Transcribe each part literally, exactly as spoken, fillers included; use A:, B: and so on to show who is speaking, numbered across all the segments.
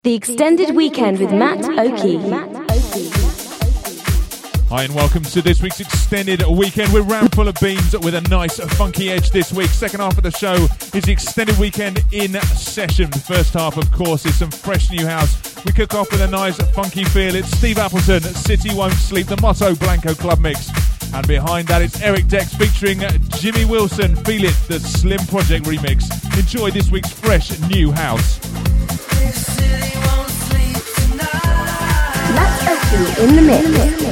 A: The Extended Weekend with Matt Oakey.
B: Hi and welcome to this week's Extended Weekend. We're round full of beams with a nice funky edge this week. Second half of the show is the Extended Weekend in session. The first half, of course, is some fresh new house. We kick off with a nice funky feel. It's Steve Appleton, City Won't Sleep, the Motto Blanco Club Mix. And behind that, it's Eric Dex featuring Jimmy Wilson, Feel It, the Slim Project remix. Enjoy this week's fresh new house.
A: Matt Oakey in the mix.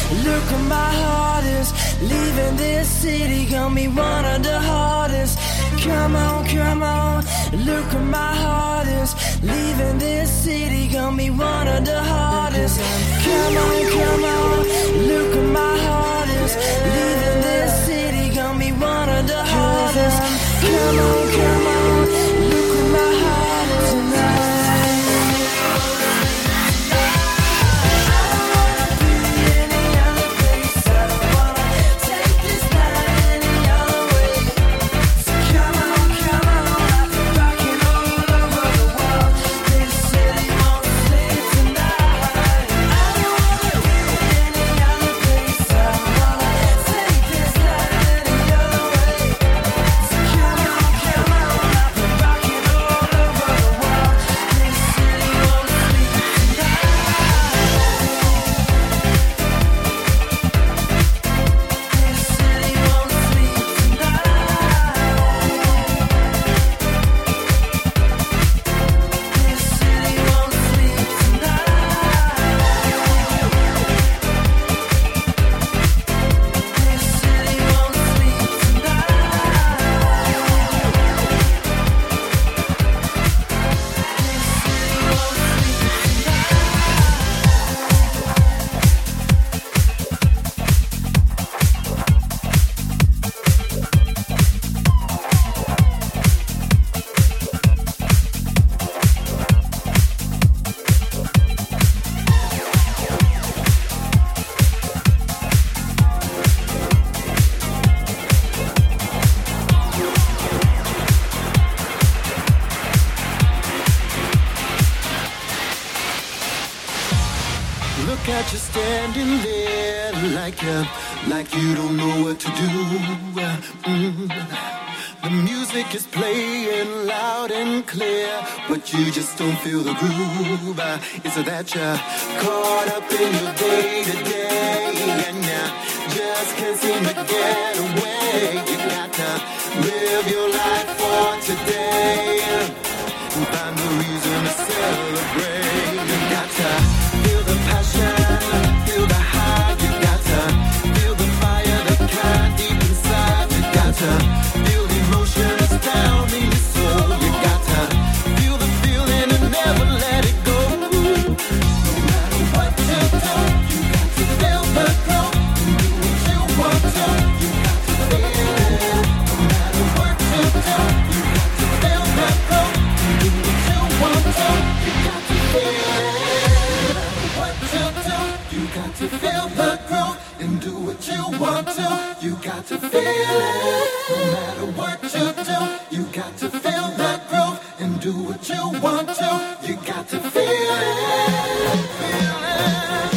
C: Leaving this city gonna be one of the hardest. Come on, come on, look where my heart is. Leaving this city gonna be one of the hardest. Come on, come on, look where my heart is. Leaving this city gonna be one of the hardest. Come on, come on, look where my heart is tonight.
D: Like you don't know what to do. Mm. The music is playing loud and clear, but you just don't feel the groove. Is it that you're caught up in your day to day and you just can't seem to get away? You got to live your life for today and find the reason to celebrate. You got to feel the passion, feel the high. You got to feel the fire that kind deep inside. You got to feel the emotion that's down in your soul. You got to feel the feeling and never let it go. No matter what you do, you got to feel the glow and do what you want to. You got to feel it. No matter what you do, you got to feel the glow and do what you want to. You got to feel it. No matter what you do, you got to feel the growth and do what you want to. You got to feel it. No matter what you do, you got to feel that growth and do what you want to. You got to feel it. Feel it.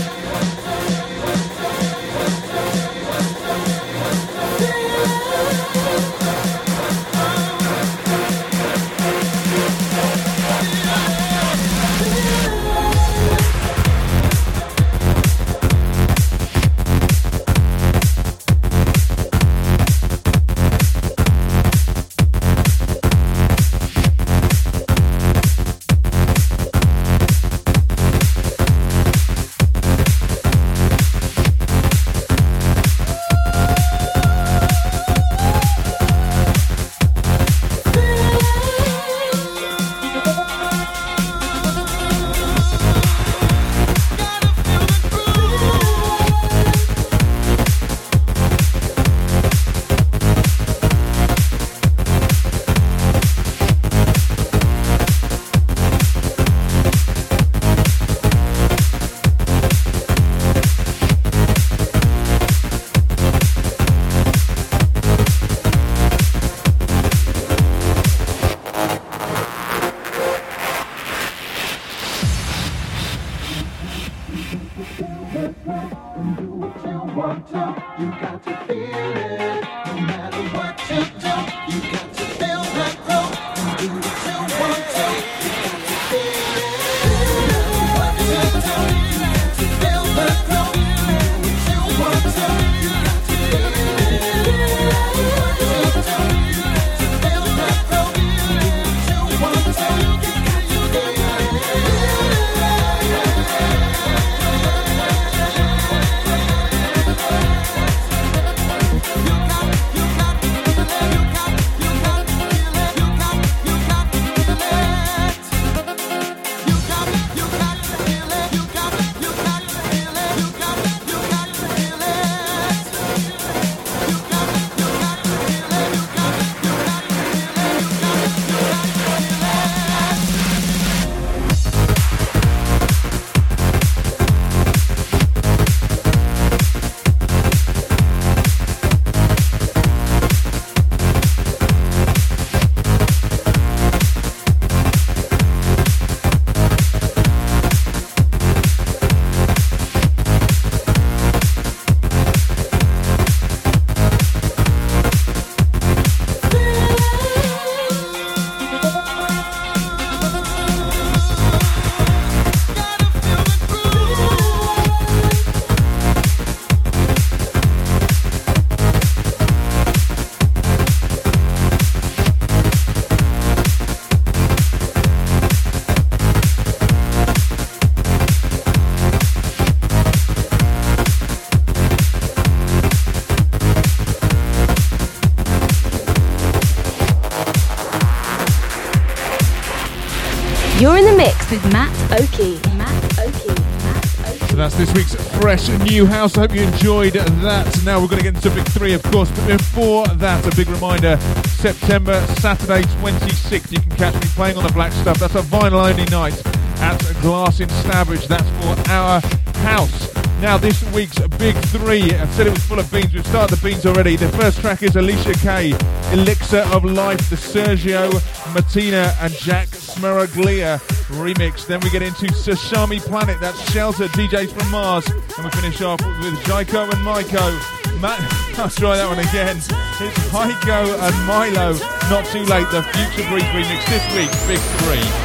A: with Matt Oakey. Matt Oakey.
B: So that's this week's fresh new house. I hope you enjoyed that. Now we're going to get into big three, of course. But before that, a big reminder, September, Saturday twenty-sixth, you can catch me playing on the Black Stuff. That's a vinyl-only night at Glass in Stourbridge. That's for our house. Now, this week's big three, I said it was full of beans. We've started the beans already. The first track is Alicia Kay, Elixir of Life, the Sergio Martina and Jack Smiraglia remix. Then we get into Sashami Planet, that's Shelter, D Js from Mars. And we finish off with Jaiko and Maiko. Matt, I'll try that one again. It's Heiko and Milo, Not Too Late, the Future Breeze remix. This week's big three.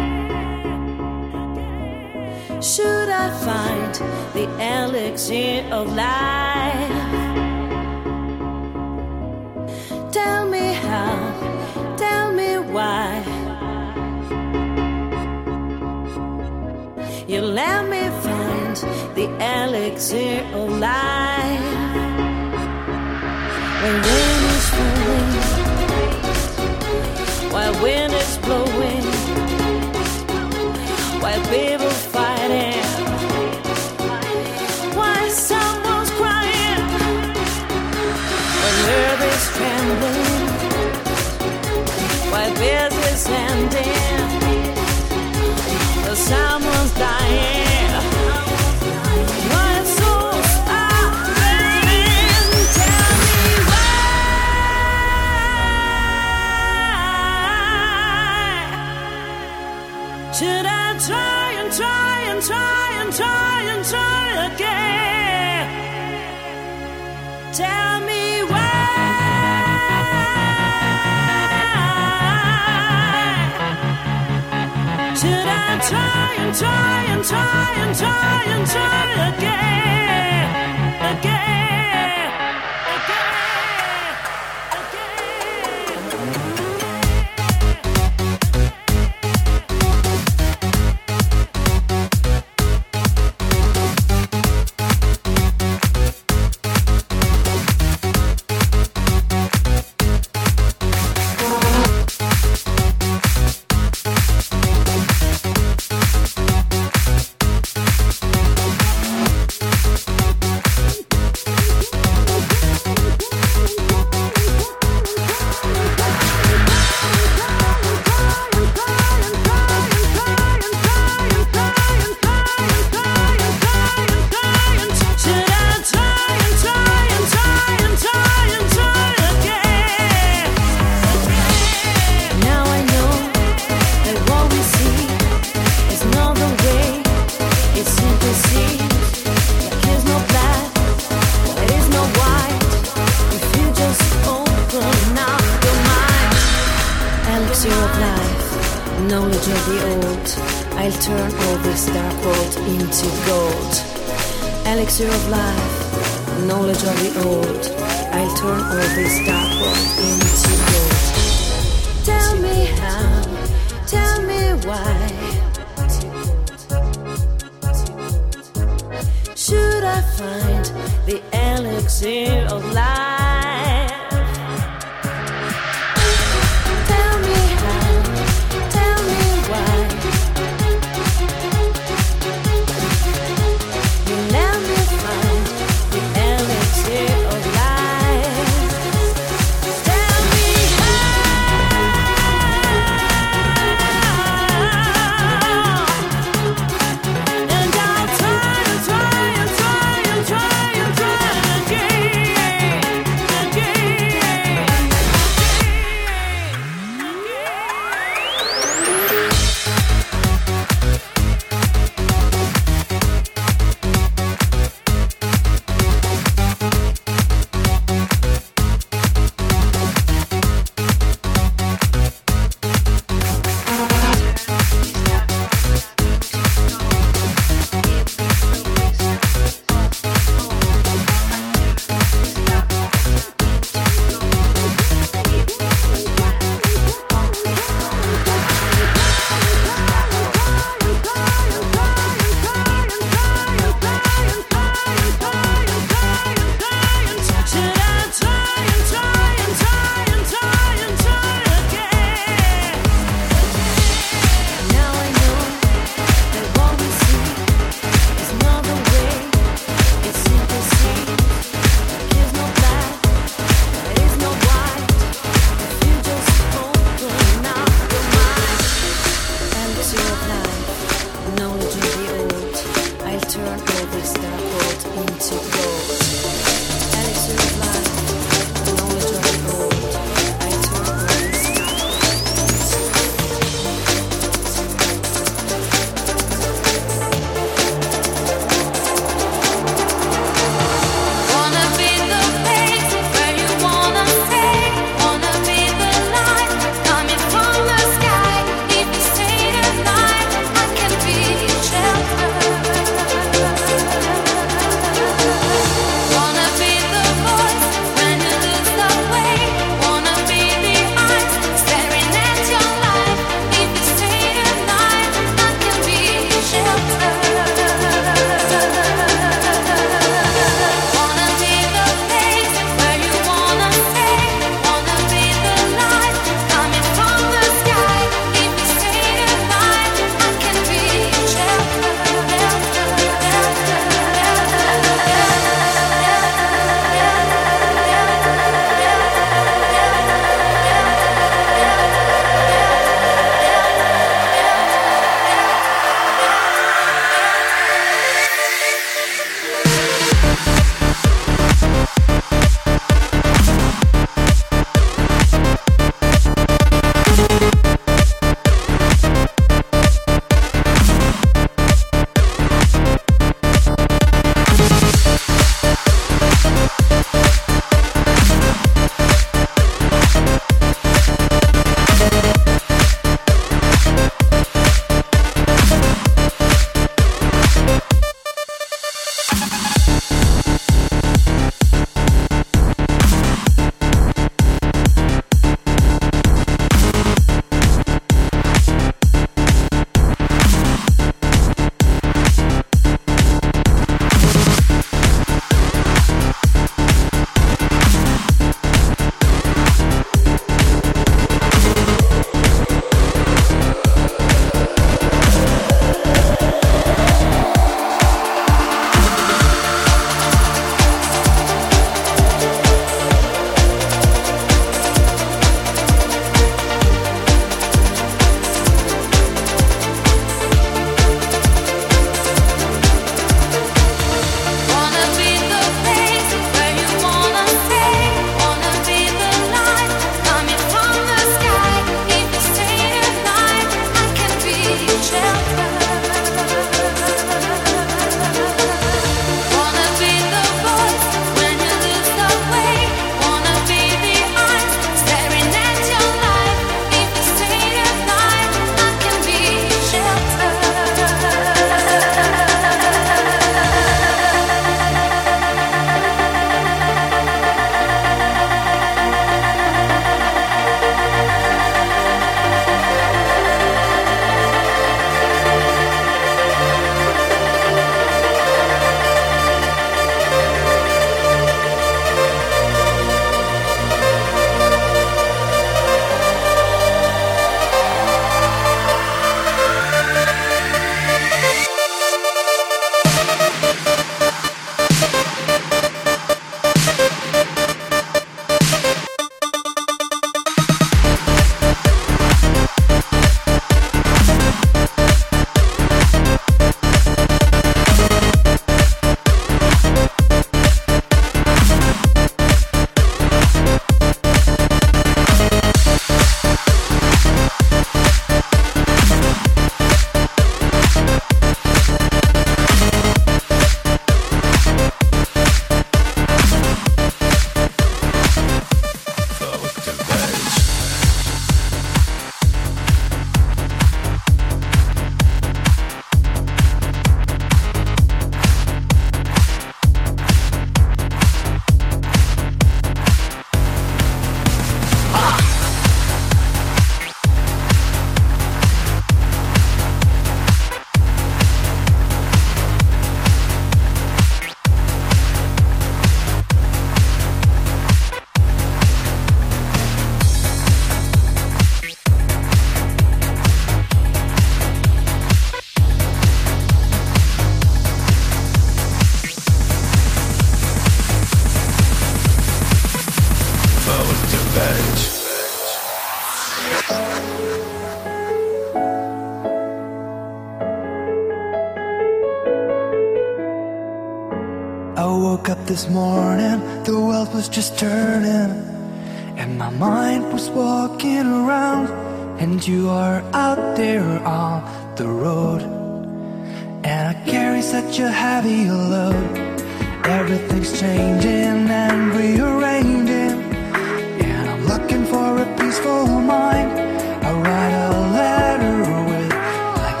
C: woke up this morning, the world was just turning, and my mind was walking around, and you are out there on the road, and I carry such a heavy load. Everything's changing and rearranging, and I'm looking for a peaceful mind. I write a letter with black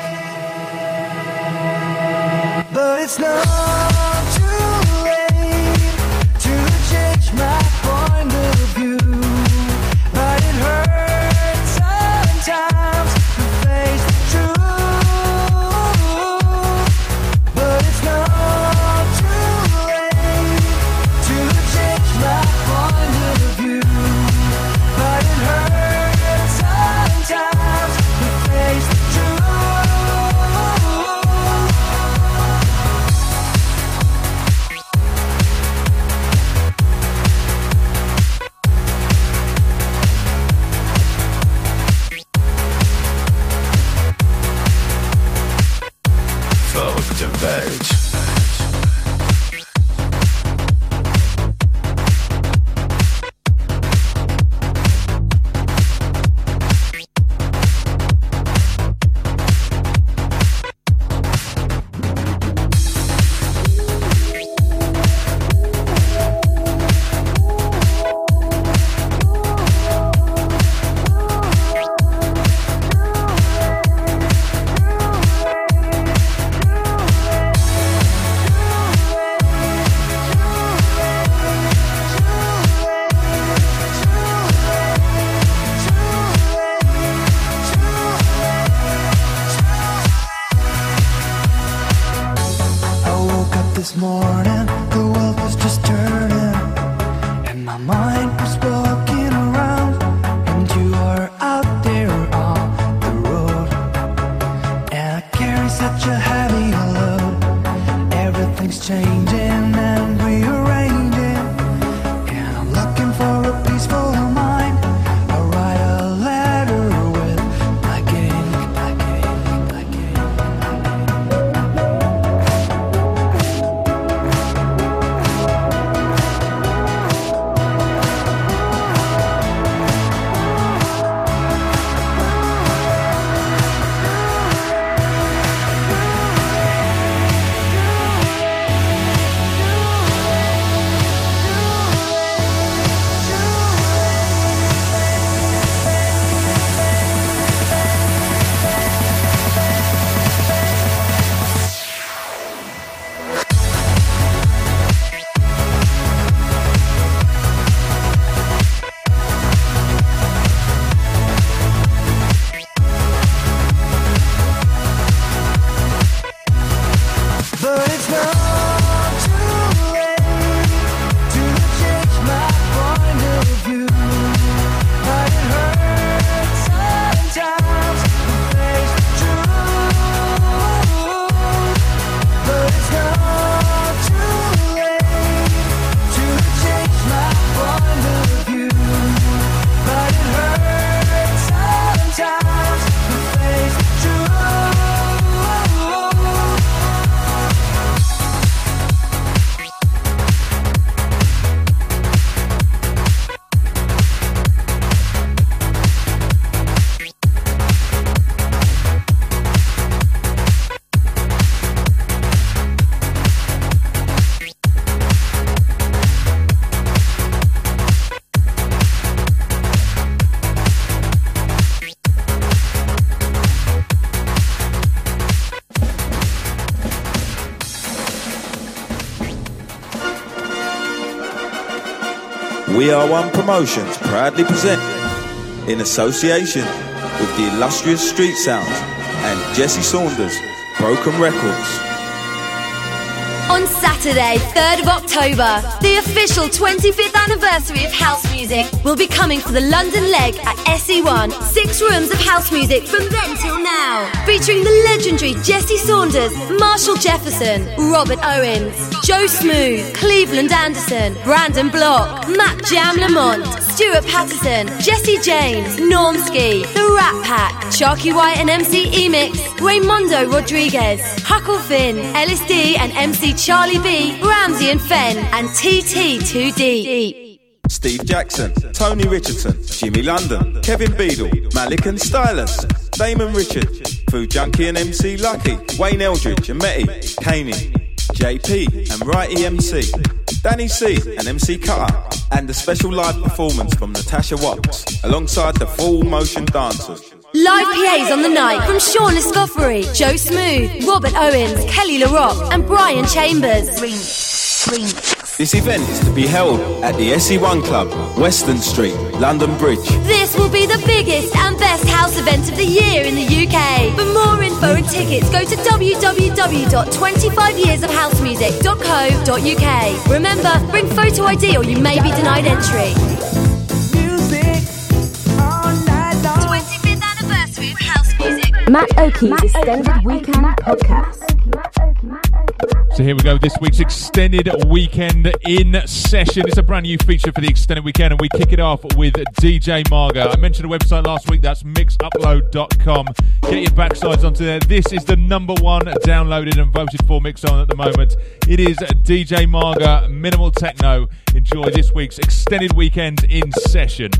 C: ink, but it's not too late to change my point of view. But it hurts sometimes to face the truth. But it's not too late to change my point of view. But it hurts sometimes to face the truth. Fuck the page. This morning, the world was just turning, and my mind was walking around, and you are out there on the road, and I carry such a heavy load. Everything's changing and rearranging, and I'm looking for a peaceful mind. I write a letter with black ink, black ink, black ink, but it's not too late to change my point of view. But it hurts sometimes to face the truth. But it's not too late to change my point of view. But it hurts sometimes to face the truth.
E: We Are One Promotions proudly present, in association with the illustrious Street Sounds and Jesse Saunders, Broken Records.
F: On Saturday, third of October, the official twenty-fifth anniversary of house music will be coming for the London leg at S E one. Six rooms of house music from then till now, featuring the legendary legendary Jesse Saunders, Marshall Jefferson, Robert Owens, Joe Smooth, Cleveland Anderson, Brandon Block, Matt Jam Lamont, Stuart Patterson, Jesse James, Normski, The Rat Pack, Sharky White and M C E-Mix, Raymondo Rodriguez, Huckle Finn, L S D and M C Charlie B, Ramsey and Fenn, and T T two D.
E: Steve Jackson, Tony Richardson, Jimmy London, Kevin Beadle, Malik and Stylus, Damon Richard, Food Junkie and M C Lucky, Wayne Eldridge and Metty, Kaney, J P and Righty M C, Danny C and M C Cutter, and a special live performance from Natasha Watts, alongside the Full Motion Dancers.
F: Live P As on the night from Sean Escoffery, Joe Smooth, Robert Owens, Kelly LaRock and Brian Chambers.
E: This event is to be held at the S E one Club, Western Street, London Bridge.
F: This will be the biggest and best house event of the year in the U K. For more info and tickets, go to w w w dot twenty-five years of house music dot co dot u k. Remember, bring photo I D or you may be denied entry. twenty-fifth anniversary of house music.
A: Matt Oakey's Extended Weekend Podcast.
B: So here we go, this week's Extended Weekend in Session. It's a brand new feature for the Extended Weekend, and we kick it off with D J Marga. I mentioned the website last week, that's mix upload dot com. Get your backsides onto there. This is the number one downloaded and voted for mix on at the moment. It is D J Marga, Minimal Techno. Enjoy this week's Extended Weekend in Session.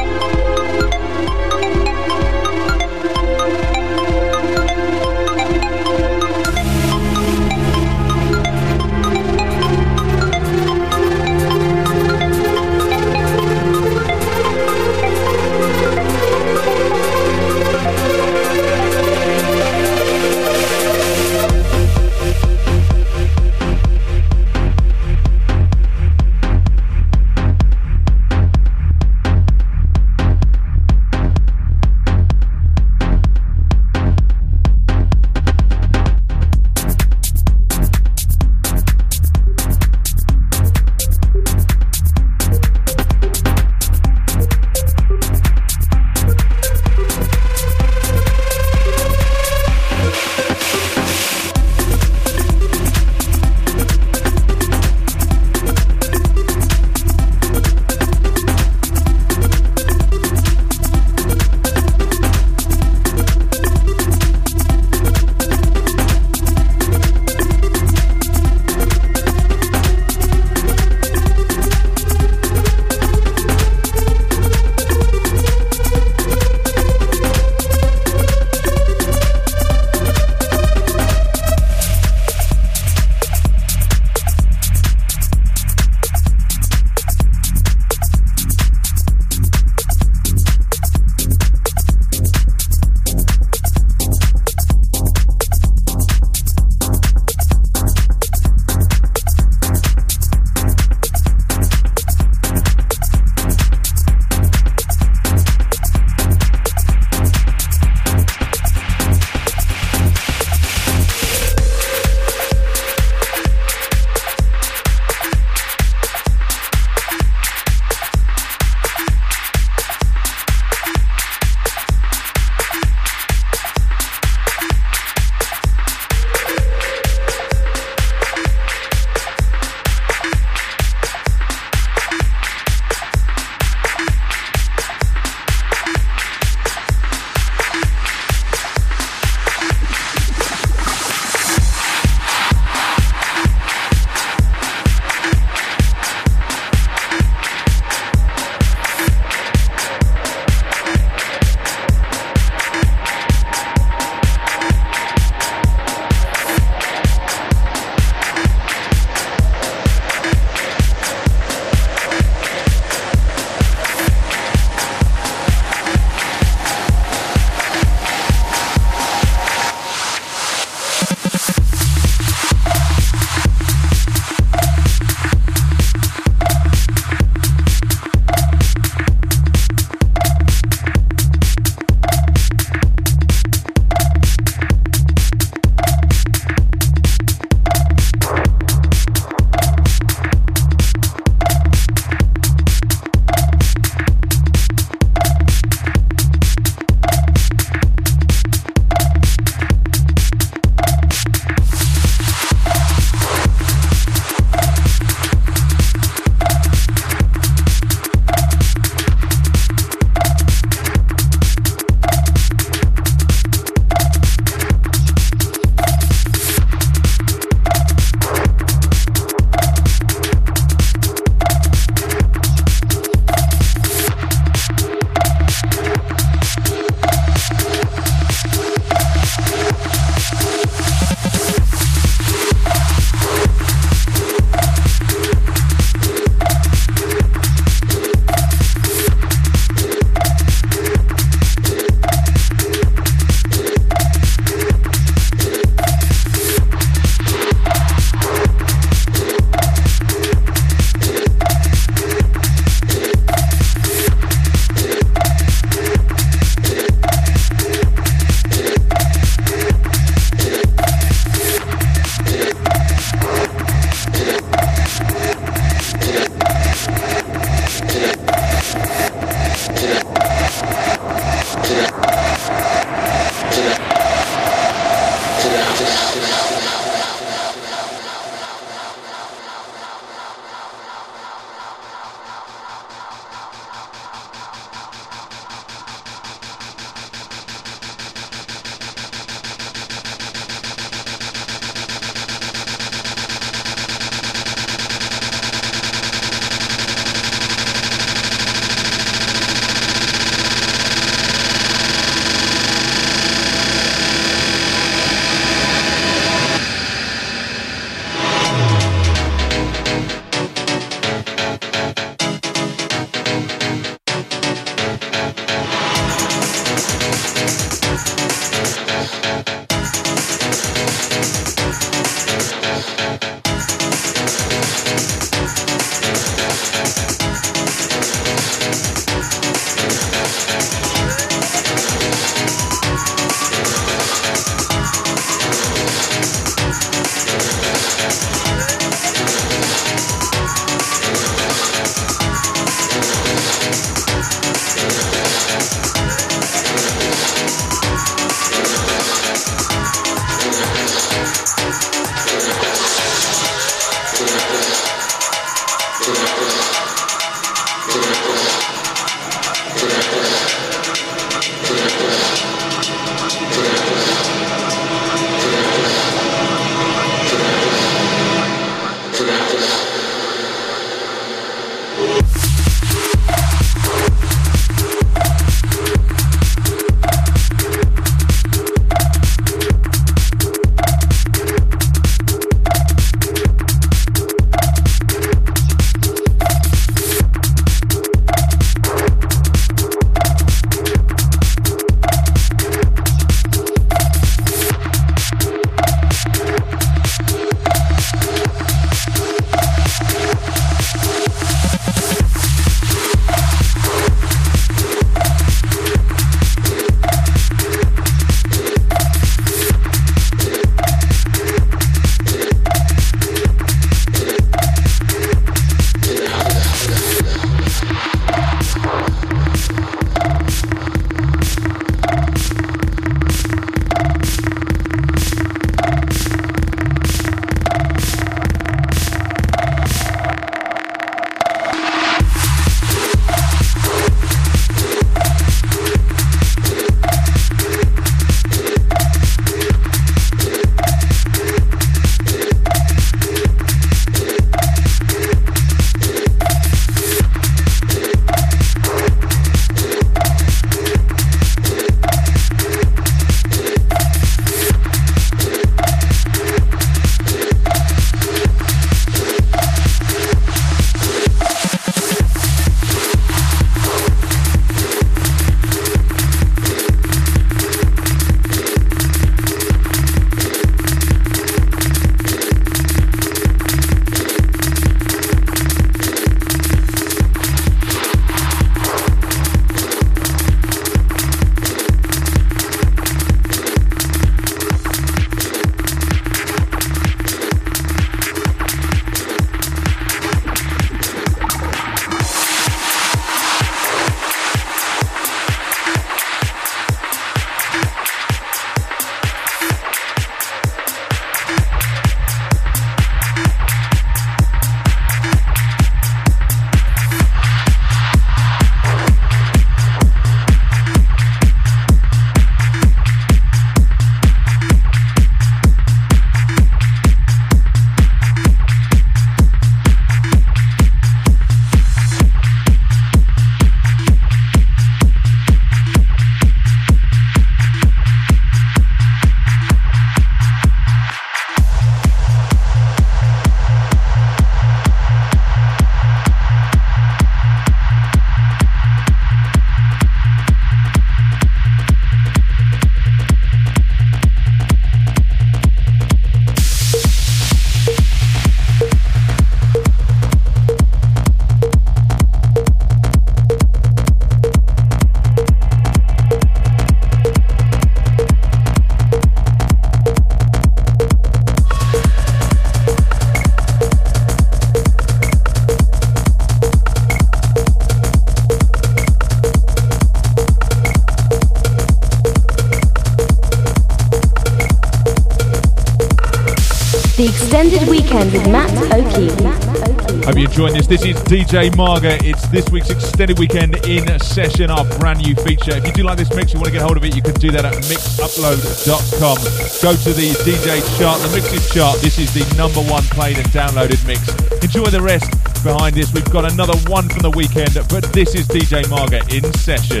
A: The Extended Weekend with Matt O'Keefe.
B: Hope you're enjoying this. This is D J Marga. It's this week's Extended Weekend in Session, our brand new feature. If you do like this mix, you want to get hold of it, you can do that at mix upload dot com. Go to the D J chart, the mixes chart. This is the number one played and downloaded mix. Enjoy the rest behind this. We've got another one from the weekend, but this is D J Marga in Session.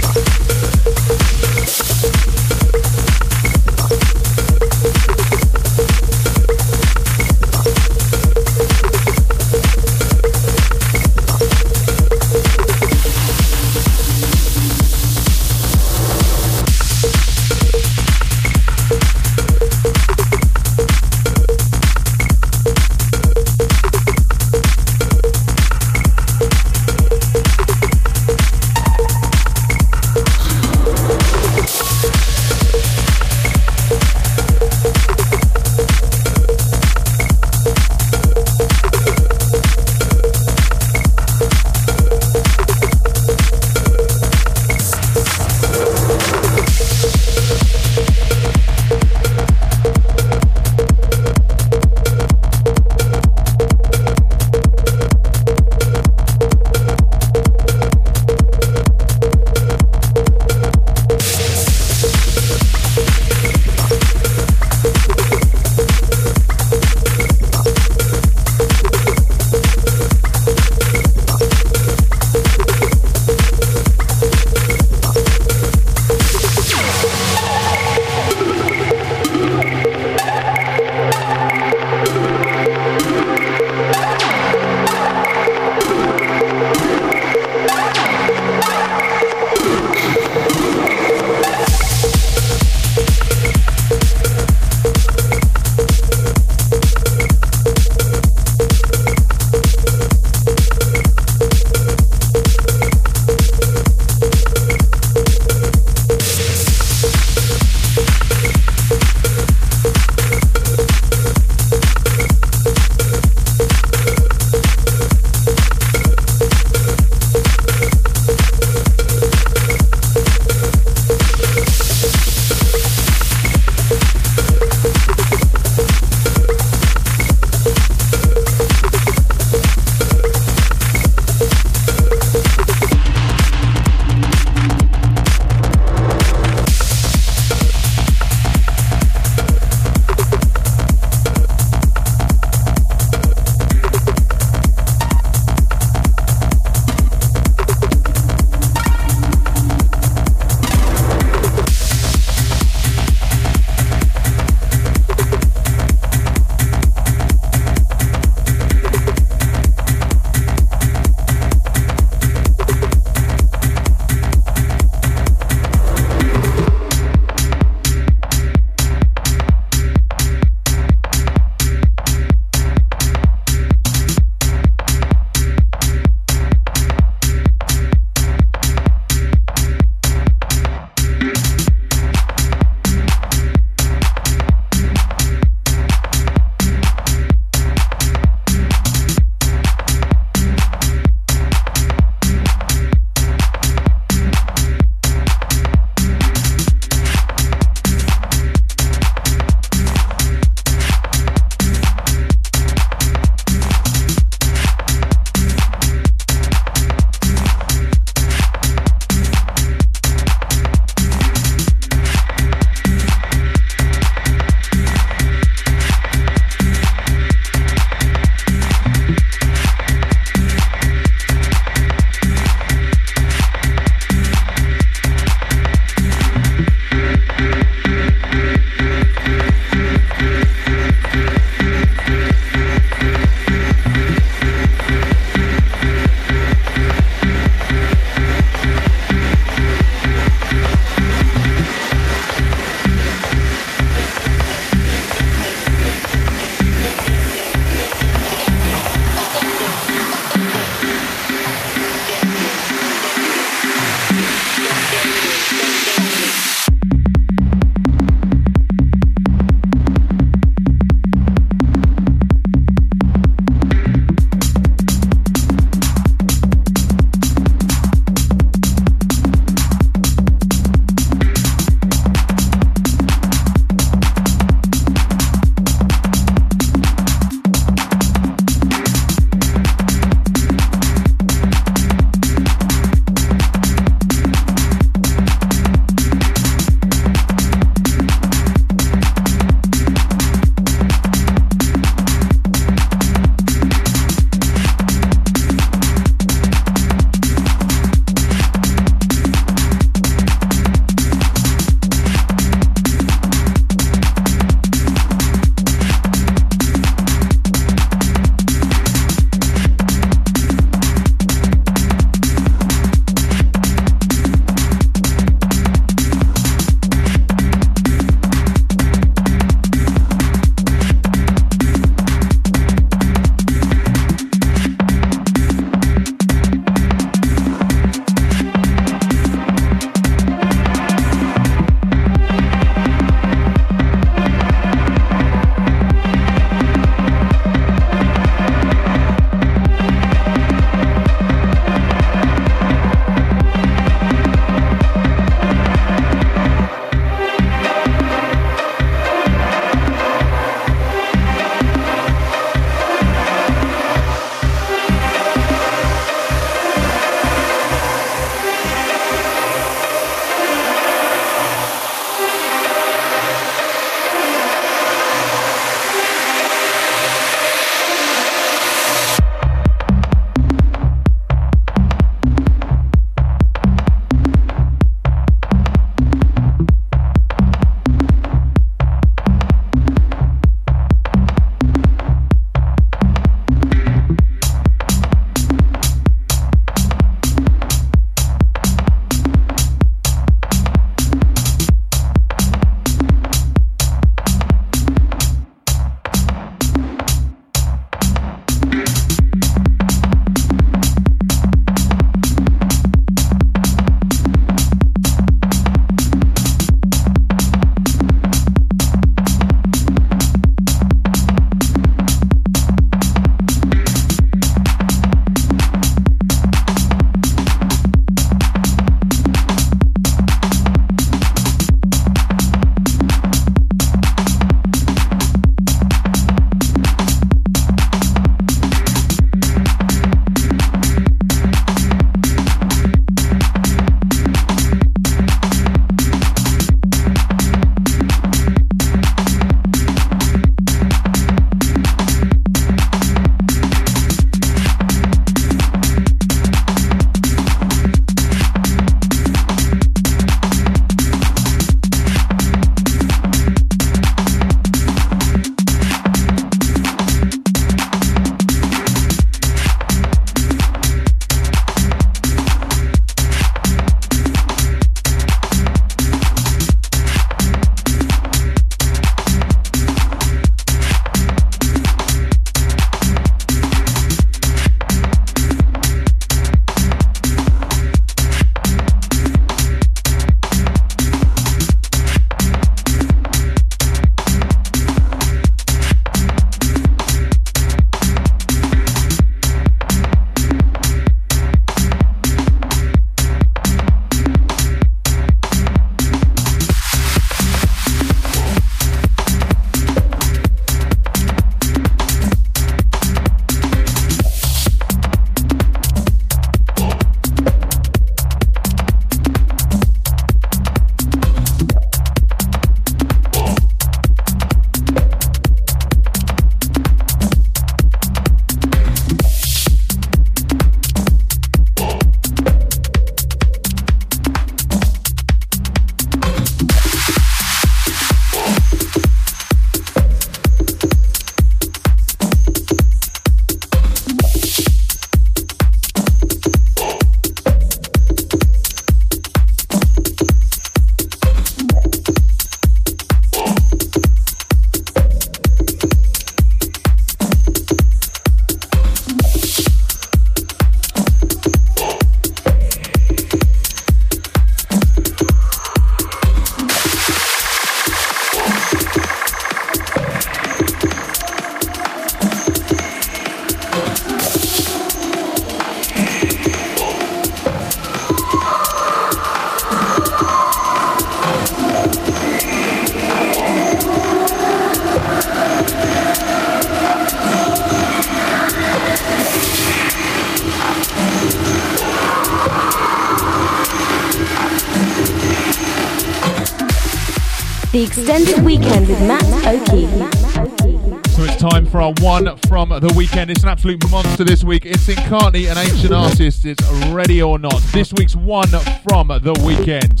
A: The extended weekend with Matt O'Keefe.
B: So it's time for our one from the weekend. It's an absolute monster this week. It's Inkani, an ancient artist. It's Ready or Not. This week's one from the weekend.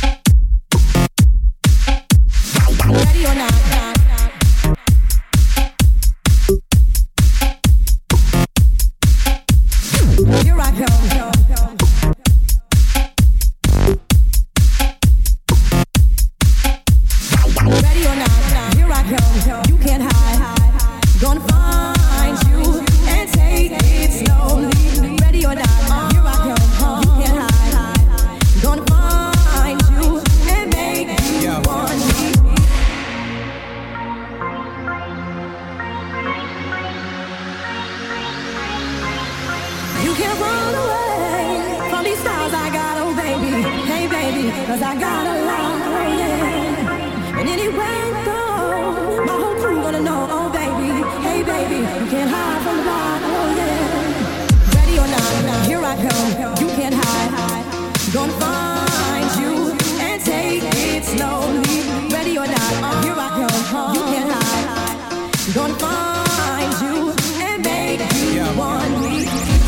G: Ready or not? Here I come. Ready or not? Here I come. You can't hide. Gonna find you and take it slowly. Ready or not? Here I come. You can't hide. Gonna find you and make you want me. You can't run away from these stars I got, oh baby. Hey baby, cause I got a lot, oh yeah. And anywhere you go, my whole crew gonna know, oh baby. Hey baby, you can't hide from the bar, oh yeah. Ready or not, here I come. You can't hide. Gonna find you and take it slowly. Ready or not, here I come. You can't hide. Gonna find you and make you want me.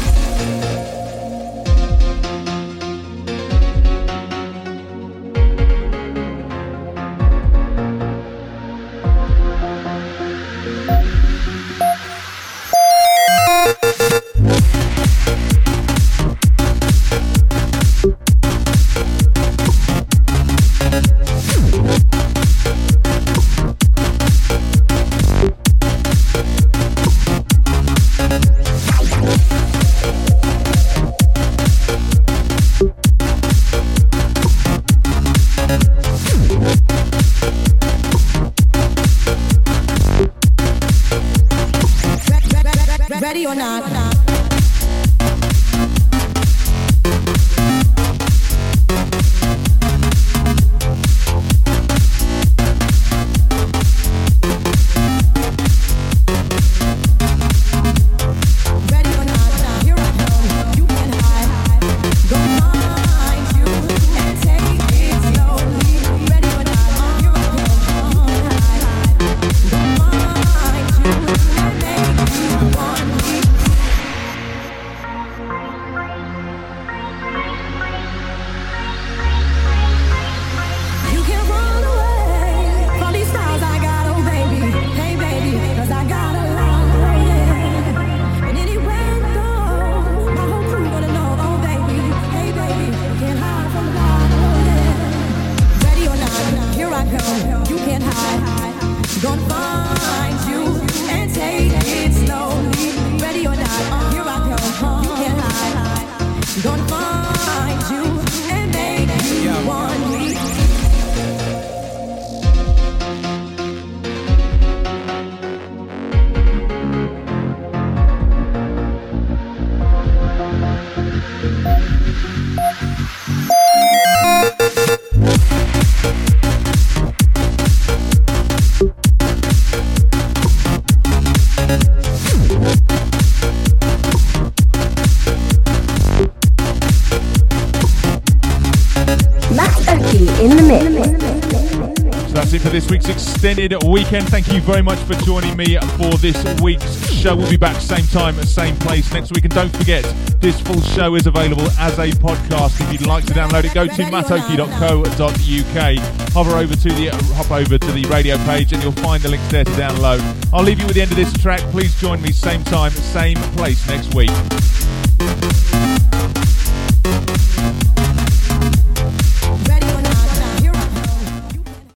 G: Ready or not?
B: For this week's extended weekend. Thank you very much for joining me for this week's show. We'll be back same time, same place next week. And don't forget, this full show is available as a podcast. If you'd like to download it, go to matt oakey dot co dot uk. Hover over to the hop over to the radio page, and you'll find the links there to download. I'll leave you with the end of this track. Please join me same time, same place next week.